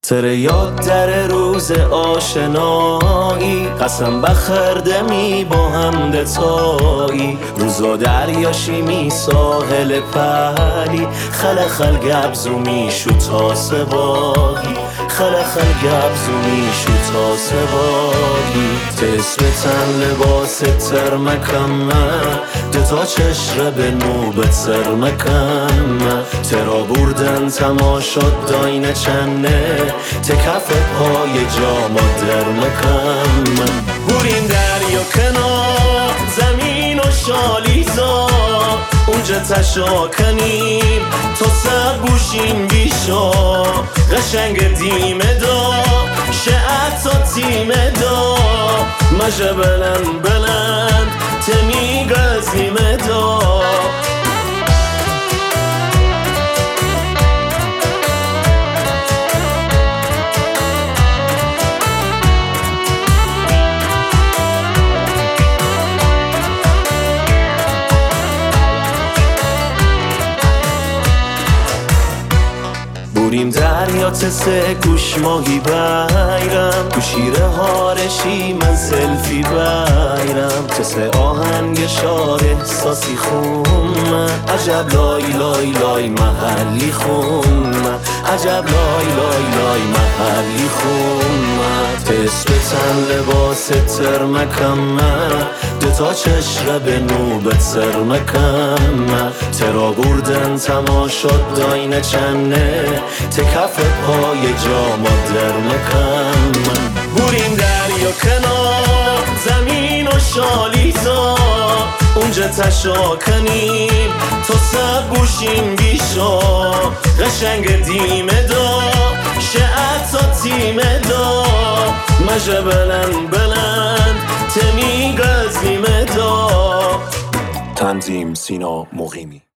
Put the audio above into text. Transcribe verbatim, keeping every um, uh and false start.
تره یاد در روز آشنایی، قسم بخردمی با هم دتایی، روزا دریاشی می ساحل پلی، خل خل گبزو می شو تا سباهی، خل خل گبزو می شو تا سباهی. تسبتن لباس ترمکم دوتا چشره به نوبت سرمکم، ترا بردن تماشا داینه چنه، تکف پای جاما درمکم. بوریم دریا کنار زمین و شالیزا، اونجا تشا کنیم تا سر بوشیم بیشا، قشنگ دیمه دا شعت تا تیمه دا، مجه بلند بلند تمی گزیمه دا. بوریم دریا تسه گوش ماهی بیرم، تو شیره هارشی من سلفی بیرم، تسه آهنگ شار احساسی خون، عجب لای لای لای محلی خون، عجب لای لای لای محلی خون. تس بتن لباس ترمکم، دوتا چشره به نوبت سرمکم، ترا بردن تماشا داینه چنه، تکف پای جاما درمکم. بوریم دریا کنار زمین و شالیزا، اونجا تشا کنیم تا سر بوشیم بیشا، قشنگ دیمه دا شعت تا تیمه دا، مجه بلند بلند تمی گزیمه دا. تنظیم سینا مقیمی.